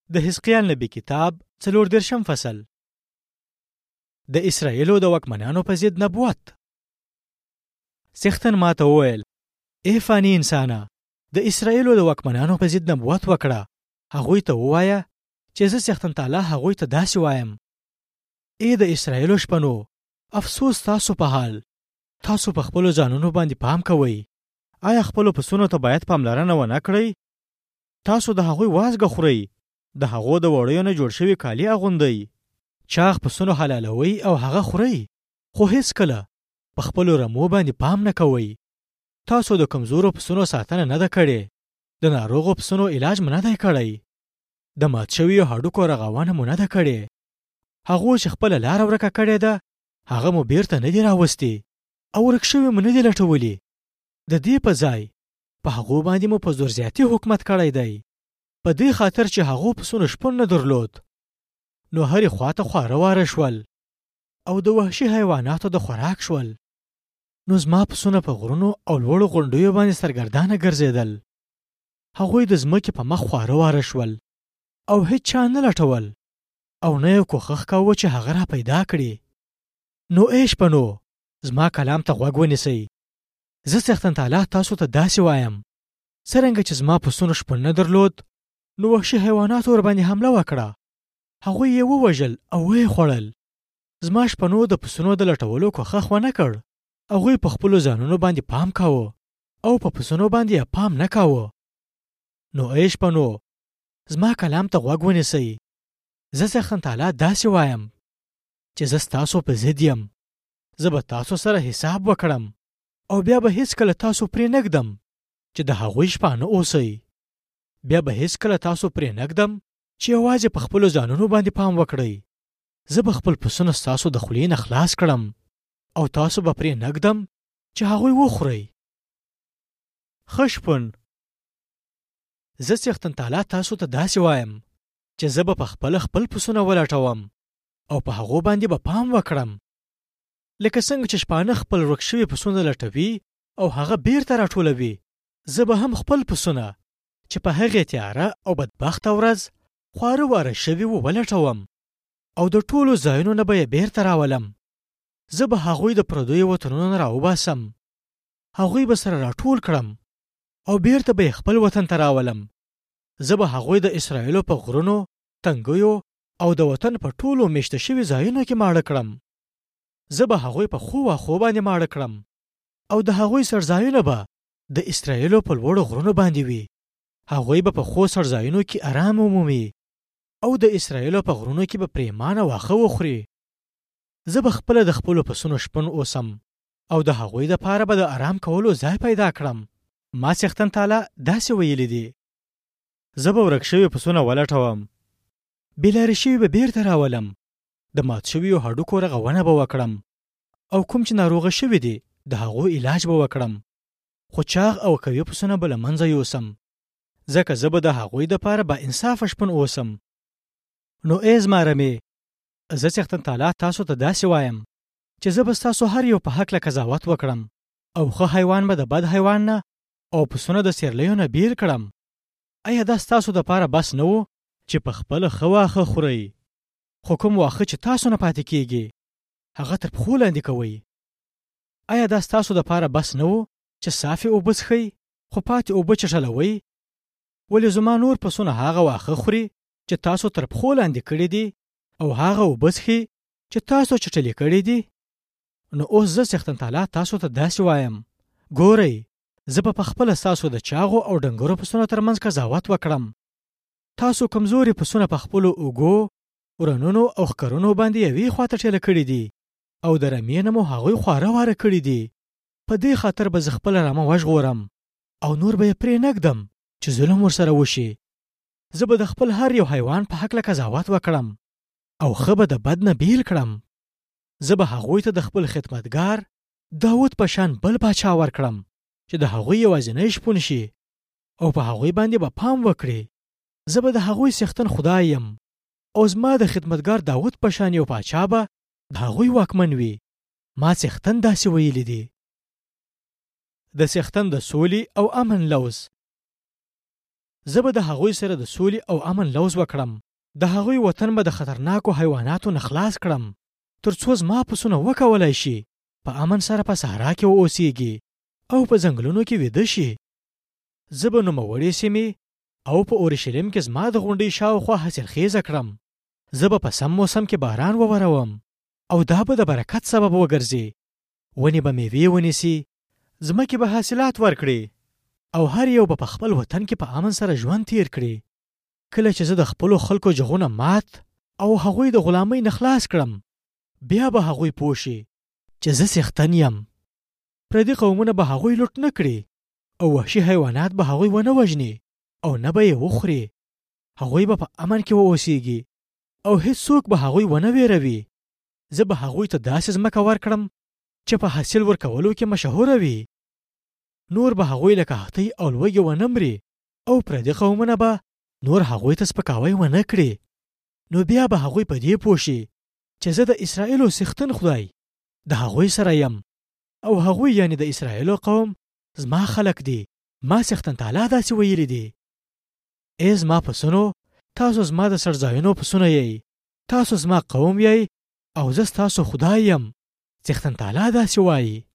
د حزقیال نبی کتاب 34 فصل. د اسرائیلو د واکمنانو په ضد نبوت. سختن ماته وویل: ای فانی انسانه، د اسرائیلو د واکمنانو په ضد نبوت وکړه. هغوی ته ووایه چې زه سختن تعالی هغوی ته داسې وایم: ای د اسرائیلو شپنو، افسوس تاسو په حال. تاسو په خپلو ځانونو باندې پام کوئ. آیا خپلو پسونو ته باید پاملرنه ونه کړئ؟ تاسو د هغوی وازګه خورئ، د هغو د وړیو نه جوړ شوي کالي اغوندئ، چاغ پسونو حلالوئ او هغه خورئ، خو هیڅکله په خپلو رمو باندې پام نه کوئ. تاسو د کمزورو پسونو ساتنه نه ده کړې، د ناروغو پسونو علاج مو نه دی کړی، د مات شویو هډوکو رغونه مو نه ده کړې. هغو چې خپله لاره ورکه کړې ده هغه مو بیرته نه دي راوستي او ورک شوي مو نه دي لټولي. د دې په ځای په هغو باندې مو په زور زیاتي حکومت کړی دی، په دې خاطر چې هغو پسونو شپون نه درلود. نو هرې خواته خواره واره شول او د وحشي حیواناتو د خوراک شول. نو زما پسونه په غرونو او لوړو غونډیو باندې سرګردانه ګرځېدل. هغوی د ځمکې په مخ خواره واره شول او هیڅ چا نه لټول او نه یې کوښښ کاوه چې هغه را پیدا کړي. نو ای شپنو، زما کلام ته غوږ ونیسئ. زه څښتن تعالی تاسو ته داسې وایم: څرنګه چې زما پسونو شپون نه درلود، نو وحشي حیواناتو ورباندې حمله وکړه، هغوی یې ووژل او ویې خوړل. زما شپنو د پسونو د لټولو کوښښ ونه کړ. هغوی په خپلو ځانونو باندې پام کاوه او په پسونو باندې یې پام نه کاوه. نو ای شپنو، زما کلام ته غوږ ونیسئ. زه څښتن تعالی داسې وایم چې زه ستاسو په ضد یم. زه به تاسو سره حساب وکړم او بیا به هیڅکله تاسو پرې نږدم چې د هغوی شپانه اوسئ. بیا به هیڅکله تاسو پرې نږدم چې یوازې په خپلو ځانونو باندې پام وکړئ. زه به خپل پسونه ستاسو د خولې نه خلاص کړم او تاسو به پرې نږدم چې هغوی وخورئ. ښه شپون، زه څښتن تعالی تاسو ته داسې وایم چې زه به په خپل پسونه ولټوم او په هغو باندې به پام وکړم. لکه څنګه چې شپانه خپل ورک شوي پسونه لټوي او هغه بیرته راټولوي، زه به هم خپل پسونه چې په هغې تیاره او بدبخته ورځ خواره واره شوي وو ولټوم او د ټولو ځایونو نه به یې بیرته راولم. زه به هغوی د پردیو وطنونو نه راوباسم، هغوی به سره راټول کړم او بیرته به یې خپل وطن ته راولم. زه به هغوی د اسرائیلو په غرونو، تنګیو او د وطن په ټولو میشته شوي ځایونو کې ماړه کړم. زه به هغوی په خو واخو باندې ماړه کړم او د هغوی سرځایونه به د اسرائیلو په لوړو غرونو باندې وي. هغوی به په خو سرځایونو کې آرام ومومي او د اسرائیلو په غرونو کې به پریمانه واښه وخوري. زه به خپله د خپلو پسونو شپون اوسم او د هغوی دپاره به د آرام کولو ځای پیدا کړم. ما څښتن تعالی داسې ویلي دي: زه به ورک شوي پسونه ولټوم، بېلارې شوي به بیرته راولم، د مات شویو هډوکو رغونه به وکړم او کوم چې ناروغه شوي دي د هغو علاج به وکړم، خو چاغ او قوي پسونه به له منځه یوسم، ځکه زه به د هغوی دپاره با انصافه شپون اوسم. نو ای زما رمې، زه څښتن تعالی تاسو ته داسې وایم چې زه به ستاسو هر یو په هکله قضاوت وکړم او ښه حیوان به د بد حیوان نه او پسونه د سیرلیو نه بیل کړم. آیا دا ستاسو دپاره بس نه و چې په خپله ښه واښه خورئ، خو کوم واښه چې تاسو نه پاتې کیږي هغه تر پښو لاندې کوئ؟ آیا دا ستاسو دپاره بس نه و چې صافې اوبه څښئ خو پاتې اوبه چټلوئ؟ ولې زما نور پسونه هغه واښه خوري چې تاسو تر پښو لاندې کړي دي او هغه اوبه څښي چې تاسو چټلې کړي دي؟ نو اوس زه څښتن تعالی تاسو ته داسې وایم: ګورئ، زه به پخپله ستاسو د چاغو او ډنګرو پسونو ترمنځ قضاوت وکړم. تاسو کمزوري پسونه په خپلو اوږو، ورنونو او ښکرونو باندې یوې خواته ټېله کړي دي او د رمې نه مو هغوی خواره واره کړي دي. په دې خاطر به زه خپله رمه وژغورم او نور به یې پرې نږدم چې ظلم ورسره وشي. زه به د خپل هر یو حیوان په هکله قضاوت وکړم او ښه به د بد نه بیل کړم. زه به هغوی ته د خپل خدمتګار داود په شان بل باچا ورکړم چې د هغوی یوازینی شپون شي او په هغوی باندې به پام وکړي. زه به د هغوی څښتن خدای یم او زما د خدمتګار داود په شان یو باچا به د هغوی واکمن وي. ما څښتن داسې ویلي دي. د څښتن د سولې او امن لوز. زه به د هغوی سره د سولې او امن لوز وکړم. د هغوی وطن به د خطرناکو حیواناتو نه خلاص کړم، تر څو زما پسونه وکولای شي په امن سره په صحرا کې واوسیږي او په ځنګلونو کې ویده شي. زه به نوموړې سیمې او په اورشلیم کې زما د غونډۍ شاوخوا حاصلخیزه کړم. زه به په سم موسم کې باران ووروم او دا به د برکت سبب وګرځي. ونې به میوې ونیسي، ځمکې به حاصلات ورکړي او هر یو به په خپل وطن کې په امن سره ژوند تیر کړي. کله چې زه د خپلو خلکو جغونه مات او هغوی د غلامۍ نه خلاص کړم، بیا به هغوی پوه شي چې زه څښتن یم. پردي قومونه به هغوی لوټ نه کړي او وحشي حیوانات به هغوی ونه وژني او نه به یې وخوري. هغوی به په امن کې واوسیږي او هیڅوک به هغوی ونه ویروي. زه به هغوی ته داسې ځمکه ورکړم چې په حاصل ورکولو کې مشهوره وي. نور به هغوی له قحطۍ او لوږې ونه مري او پردي قومونه به نور هغوی ته سپکاوی ونه کړي. نو بیا به هغوی په دې پوه شي چې زه د اسرائیلو څښتن خدای د هغوی سره یم او هغوی یعنی د اسرائیلو قوم زما خلق دي. ما څښتن تعالی داسې ویلي دي: ای زما پسونو، تاسو زما د څړځایونو پسونه یئ، تاسو زما قوم یئ او زه ستاسو خدای یم. څښتن تعالی داسې وایي.